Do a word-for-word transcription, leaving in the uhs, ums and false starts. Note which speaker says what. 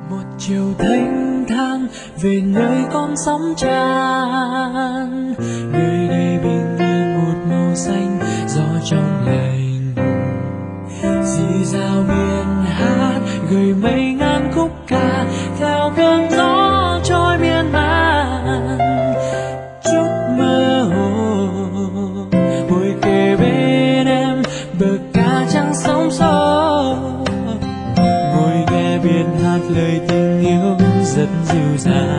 Speaker 1: một chiều thanh thang về nơi con sóng tràn, nơi đây bình yên một màu xanh gió trong lành, dì dào miền hát gửi mây ngàn khúc ca theo cơn gió trôi miên man. Chúc mơ hồ ngồi kề bên em bờ ca trắng sóng xô, ngồi nghe biển hát lời tình yêu rất dịu dàng.